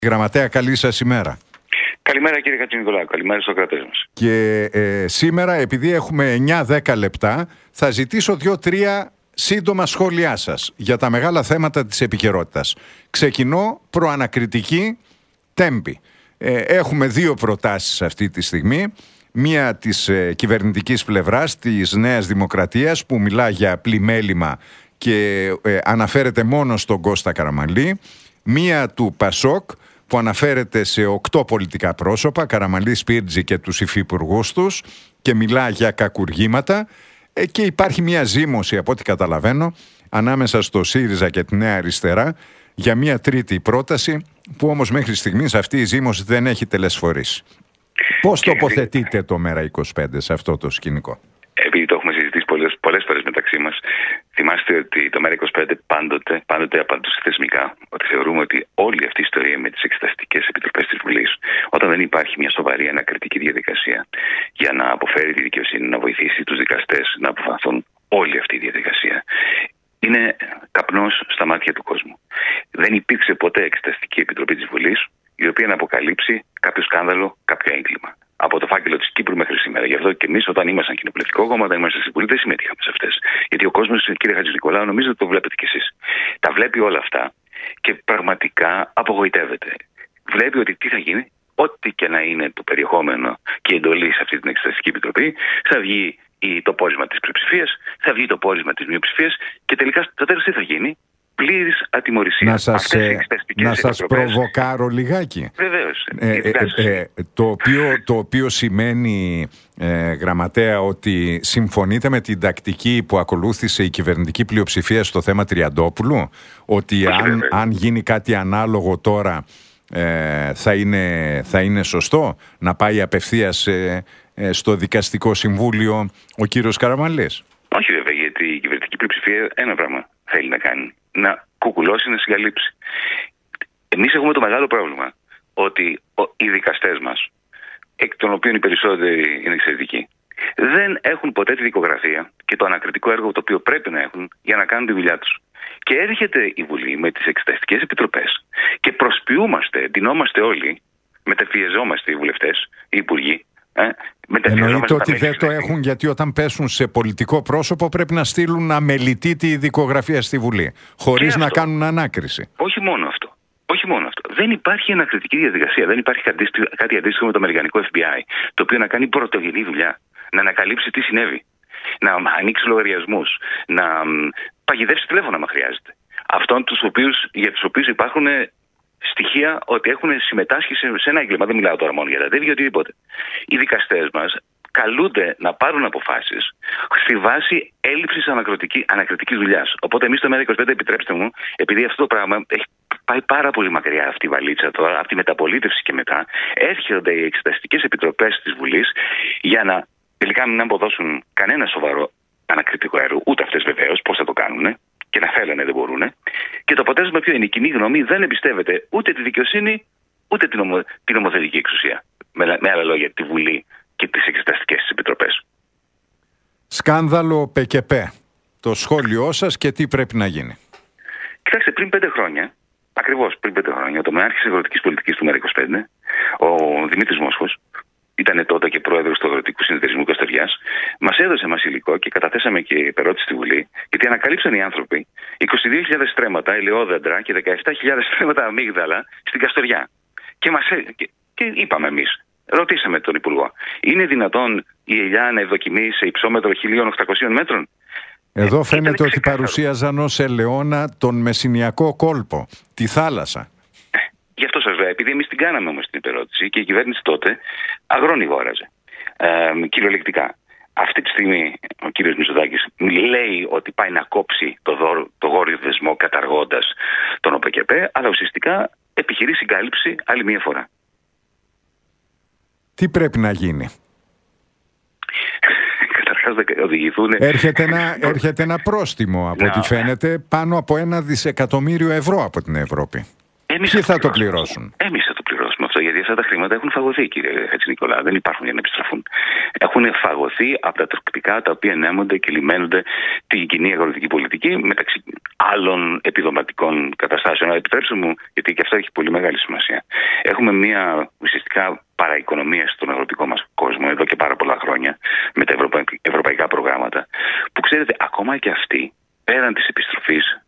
Γραμματέα, καλή σας ημέρα. Καλημέρα κύριε Χατζηνικολάου, καλημέρα στους ακροατές μας. Και σήμερα, επειδή έχουμε 9-10 λεπτά, θα ζητήσω 2-3 σύντομα σχόλιά σας για τα μεγάλα θέματα της επικαιρότητας. Ξεκινώ προανακριτική Τέμπη. Έχουμε δύο προτάσεις αυτή τη στιγμή. Μία της κυβερνητικής πλευράς, της Νέας Δημοκρατίας, που μιλά για πλημέλημα και αναφέρεται μόνο στον Κώστα Καραμανλή. Μία του Πασόκ, που αναφέρεται σε 8 πολιτικά πρόσωπα, Καραμανλή, Σπίρτζη και τους υφυπουργούς τους, και μιλά για κακουργήματα. Και υπάρχει μια ζήμωση, από ό,τι καταλαβαίνω, ανάμεσα στο ΣΥΡΙΖΑ και τη Νέα Αριστερά για μια τρίτη πρόταση, που όμως μέχρι στιγμής αυτή η ζήμωση δεν έχει τελεσφορήσει. Πώς τοποθετείτε το ΜΕΡΑ25 σε αυτό το σκηνικό? Επειδή το έχουμε συζητήσει πολλές φορές μεταξύ μας, θυμάστε ότι το ΜΕΡΑ25 πάντοτε απαντούσε θεσμικά ότι θεωρούμε ότι όλη αυτή η ιστορία με τις εξεταστικές επιτροπές της Βουλής, όταν δεν υπάρχει μια σοβαρή ανακριτική διαδικασία για να αποφέρει τη δικαιοσύνη, να βοηθήσει τους δικαστές να αποφανθούν, όλη αυτή η διαδικασία είναι καπνός στα μάτια του κόσμου. Δεν υπήρξε ποτέ εξεταστική επιτροπή της Βουλής η οποία να αποκαλύψει κάποιο σκάνδαλο, κάποιο έγκλημα. Από το φάκελο της Κύπρου μέχρι σήμερα. Γι' αυτό και εμείς, όταν ήμασταν κοινοβουλευτικό κόμμα, όταν ήμασταν στην Βουλή, δεν συμμετείχαμε σε αυτές. Γιατί ο κόσμος, κύριε Χατζηνικολάου, νομίζω ότι το βλέπετε κι εσείς. Τα βλέπει όλα αυτά και πραγματικά απογοητεύεται. Βλέπει ότι τι θα γίνει, ό,τι και να είναι το περιεχόμενο και η εντολή σε αυτή την εξεταστική επιτροπή, θα βγει το πόρισμα της πλειοψηφίας, θα βγει το πόρισμα της μειοψηφίας και τελικά στο τέλος τι θα γίνει? Πλήρης ατιμωρησία. Να σας προβοκάρω λιγάκι. Βεβαίως. Το οποίο σημαίνει, γραμματέα, ότι συμφωνείτε με την τακτική που ακολούθησε η κυβερνητική πλειοψηφία στο θέμα Τριαντόπουλου, ότι αν γίνει κάτι ανάλογο τώρα θα είναι σωστό να πάει απευθείας στο δικαστικό συμβούλιο ο κύριος Καραμανλής? Όχι βέβαια, γιατί η κυβερνητική πλειοψηφία ένα πράγμα θέλει να κάνει: να κουκουλώσει, να συγκαλύψει. Εμείς έχουμε το μεγάλο πρόβλημα ότι οι δικαστές μας, εκ των οποίων οι περισσότεροι είναι εξαιρετικοί, δεν έχουν ποτέ τη δικογραφία και το ανακριτικό έργο το οποίο πρέπει να έχουν για να κάνουν τη δουλειά τους. Και έρχεται η Βουλή με τις εξεταστικές επιτροπές και προσποιούμαστε, ντυνόμαστε όλοι, μεταφιεζόμαστε οι βουλευτές, οι υπουργοί. Εννοείται ότι δεν το έχουν, γιατί όταν πέσουν σε πολιτικό πρόσωπο πρέπει να στείλουν αμελητή τη δικογραφία στη Βουλή, χωρίς να κάνουν ανάκριση. Όχι μόνο αυτό. Δεν υπάρχει ανακριτική διαδικασία. Δεν υπάρχει κάτι αντίστοιχο με το αμερικανικό FBI, το οποίο να κάνει πρωτογενή δουλειά, να ανακαλύψει τι συνέβη, να ανοίξει λογαριασμούς, να παγιδεύσει τηλέφωνα αν χρειάζεται. Αυτών για τους οποίους υπάρχουν στοιχεία ότι έχουν συμμετάσχει σε ένα έγκλημα. Δεν μιλάω τώρα μόνο για τα τέτοια ή οτιδήποτε. Οι δικαστές μας καλούνται να πάρουν αποφάσεις στη βάση έλλειψης ανακριτικής δουλειάς. Οπότε εμείς στο ΜΕΡΑ25, επιτρέψτε μου, επειδή αυτό το πράγμα έχει πάει πάρα πολύ μακριά αυτή η βαλίτσα τώρα, από τη μεταπολίτευση και μετά, έρχονται οι εξεταστικές επιτροπές της Βουλής για να τελικά μην αποδώσουν κανένα σοβαρό ανακριτικό έργο, ούτε αυτές βεβαίως, πώς θα το κάνουν. Και να θέλανε δεν μπορούν. Και το αποτέλεσμα ποιο είναι? Η κοινή γνώμη δεν εμπιστεύεται ούτε τη δικαιοσύνη, ούτε την νομοθετική εξουσία. Με άλλα λόγια, τη Βουλή και τις εξεταστικές επιτροπές. Σκάνδαλο ΠΚΠ. Το σχόλιο σας και τι πρέπει να γίνει? Κοιτάξτε, πριν 5 χρόνια, ακριβώς πριν 5 χρόνια, ο τομεάρχης αγροτικής πολιτικής του ΜΕΡΑ25, ο Δημήτρης Μόσχος, ήταν τότε και πρόεδρος του Αγροτικού Συνεταιρισμού Καστοριάς, μας έδωσε υλικό και καταθέσαμε και επερώτηση στη Βουλή, γιατί ανακαλύψαν οι άνθρωποι 22.000 στρέμματα ελαιόδεντρα και 17.000 στρέμματα αμύγδαλα στην Καστοριά. Και είπαμε εμείς, ρωτήσαμε τον Υπουργό, είναι δυνατόν η ελιά να ευδοκιμεί σε υψόμετρο 1.800 μέτρων? Εδώ φαίνεται ότι παρουσίαζαν ως ελαιόνα τον Μεσσηνιακό κόλπο, τη θάλασσα. Γι' αυτό σας λέω, επειδή εμείς την κάναμε όμως την επερώτηση και η κυβέρνηση τότε αγρόνι-γόραζε, κυριολεκτικά. Αυτή τη στιγμή ο κύριος Μητσοτάκης λέει ότι πάει να κόψει το γόριο δεσμό καταργώντας τον ΟΠΚΠ, αλλά ουσιαστικά επιχειρεί συγκάλυψη άλλη μία φορά. Τι πρέπει να γίνει? Καταρχάς να οδηγηθούν... Έρχεται ένα πρόστιμο, από ό,τι φαίνεται, πάνω από 1 δισεκατομμύριο ευρώ από την Ευρώπη. Ποιοι θα το πληρώσουν? Εμείς θα το πληρώσουμε αυτό, γιατί αυτά τα χρήματα έχουν φαγωθεί, κύριε Χατζηνικολά. Δεν υπάρχουν για να επιστραφούν. Έχουν φαγωθεί από τα τροκτικά τα οποία ενέμονται και λιμένονται την κοινή αγροτική πολιτική, μεταξύ άλλων επιδοματικών καταστάσεων. Αλλά επιτρέψτε μου, γιατί και αυτό έχει πολύ μεγάλη σημασία. Έχουμε μια ουσιαστικά παραοικονομία στον αγροτικό μας κόσμο εδώ και πάρα πολλά χρόνια με τα ευρωπαϊκά προγράμματα, που ξέρετε, ακόμα και αυτοί, πέραν της επιστροφής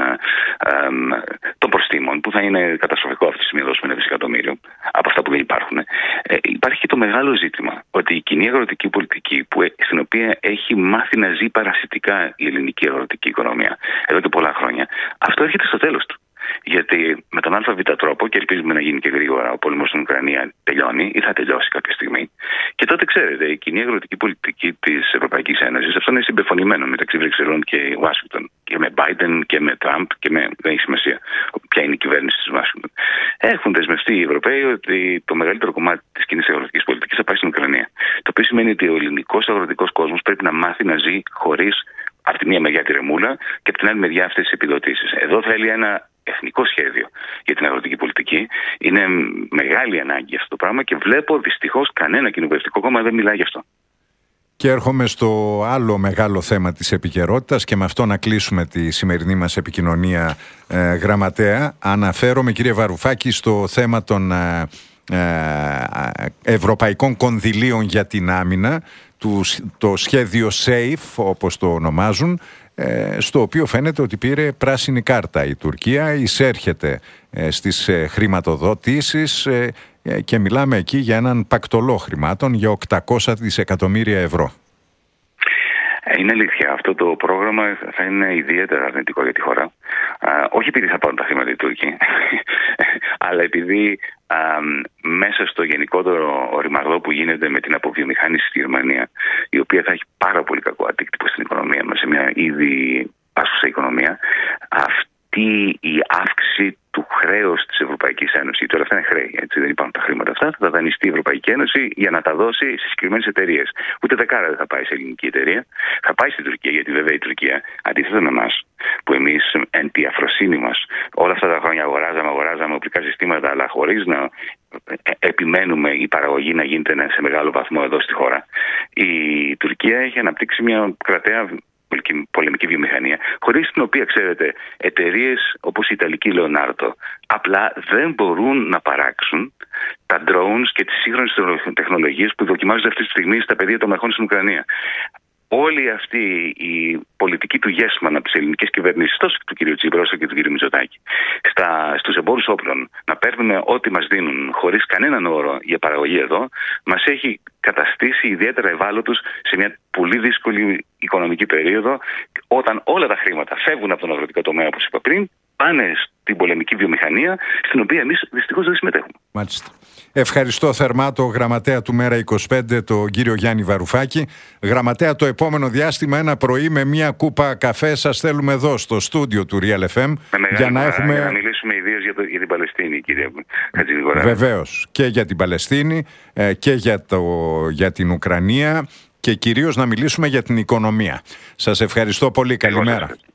των προστίμων, που θα είναι καταστροφικό αυτή τη στιγμή, δώσουμε 1 δισεκατομμύριο από αυτά που δεν υπάρχουν, υπάρχει και το μεγάλο ζήτημα ότι η κοινή αγροτική πολιτική, στην οποία έχει μάθει να ζει παρασιτικά η ελληνική αγροτική οικονομία εδώ και πολλά χρόνια, αυτό έρχεται στο τέλος του. Γιατί με τον ΑΒ τρόπο, και ελπίζουμε να γίνει και γρήγορα, ο πόλεμος στην Ουκρανία τελειώνει ή θα τελειώσει κάποια στιγμή. Και τότε, ξέρετε, η κοινή αγροτική πολιτική της Ευρωπαϊκής Ένωσης, αυτό είναι συμπεφωνημένο μεταξύ Βρυξελών και Ουάσιγκτον. Και με Biden και με Τραμπ και με. Δεν έχει σημασία ποια είναι η κυβέρνηση της Ουάσιγκτον. Έχουν δεσμευτεί οι Ευρωπαίοι ότι το μεγαλύτερο κομμάτι της κοινής αγροτικής πολιτικής θα πάει στην Ουκρανία. Το οποίο σημαίνει ότι ο ελληνικός αγροτικός κόσμος πρέπει να μάθει να ζει χωρίς από τη μία μεριά τη ρεμούλα και από την άλλη μεριά αυτές τις επιδοτήσεις. Εδώ θέλει ένα εθνικό σχέδιο για την αγροτική πολιτική. Είναι μεγάλη ανάγκη αυτό το πράγμα και βλέπω δυστυχώς κανένα κοινοβουλευτικό κόμμα δεν μιλάει γι' αυτό. Και έρχομαι στο άλλο μεγάλο θέμα της επικαιρότητας και με αυτό να κλείσουμε τη σημερινή μας επικοινωνία, γραμματέα. Αναφέρομαι, κύριε Βαρουφάκη, στο θέμα των ευρωπαϊκών κονδυλίων για την άμυνα, το σχέδιο SAFE όπως το ονομάζουν, στο οποίο φαίνεται ότι πήρε πράσινη κάρτα η Τουρκία, εισέρχεται στις χρηματοδοτήσεις και μιλάμε εκεί για έναν πακτολό χρημάτων για 800 δισεκατομμύρια ευρώ. Είναι αλήθεια. Αυτό το πρόγραμμα θα είναι ιδιαίτερα αρνητικό για τη χώρα. Όχι επειδή θα πάρουν τα χρήματα οι Τούρκοι, αλλά επειδή μέσα στο γενικότερο οριμαγδό που γίνεται με την αποβιομηχάνηση στη Γερμανία, η οποία θα έχει πάρα πολύ κακό αντίκτυπο στην οικονομία μας, σε μια ήδη πάσχουσα οικονομία, αυτή η αύξηση του χρέους της Ευρωπαϊκής Ένωσης, γιατί όλα αυτά είναι χρέη, έτσι, δεν υπάρχουν τα χρήματα αυτά, θα τα δανειστεί η Ευρωπαϊκή Ένωση για να τα δώσει σε συγκεκριμένες εταιρείες. Ούτε δεκάρα δεν θα πάει σε ελληνική εταιρεία, θα πάει στην Τουρκία, γιατί βέβαια η Τουρκία, αντίθετα με εμάς, που εμείς εν τη αφροσύνη μας όλα αυτά τα χρόνια αγοράζαμε οπλικά συστήματα, αλλά χωρίς να επιμένουμε η παραγωγή να γίνεται σε μεγάλο βαθμό εδώ στη χώρα, η Τουρκία έχει αναπτύξει μια κρατέα πολεμική βιομηχανία, χωρίς την οποία, ξέρετε, εταιρείες όπως η Ιταλική Leonardo απλά δεν μπορούν να παράξουν τα drones και τις σύγχρονες τεχνολογίες που δοκιμάζονται αυτή τη στιγμή στα πεδία των μαχών στην Ουκρανία. Όλη αυτή η πολιτική του Γέσμαν από τις ελληνικές κυβερνήσεις, τόσο και του κ. Τσίπρα όσο και του κ. Μητσοτάκη, στους εμπόρους όπλων να παίρνουμε ό,τι μας δίνουν χωρίς κανέναν όρο για παραγωγή εδώ, μας έχει καταστήσει ιδιαίτερα ευάλωτους σε μια πολύ δύσκολη οικονομική περίοδο, όταν όλα τα χρήματα φεύγουν από τον αγροτικό τομέα, όπως είπα πριν, πάνε στην πολεμική βιομηχανία, στην οποία εμείς δυστυχώς δεν συμμετέχουμε. Μάλιστα. Ευχαριστώ θερμά το γραμματέα του Μέρα 25, τον κύριο Γιάννη Βαρουφάκη. Γραμματέα, το επόμενο διάστημα ένα πρωί με μια κούπα καφέ σας θέλουμε εδώ στο στούντιο του Real FM για να μιλήσουμε ιδίως για την Παλαιστίνη, κύριε Χατζηνικολά. Βεβαίως, και για την Παλαιστίνη και για την Ουκρανία και κυρίως να μιλήσουμε για την οικονομία. Σας ευχαριστώ πολύ. Καλημέρα.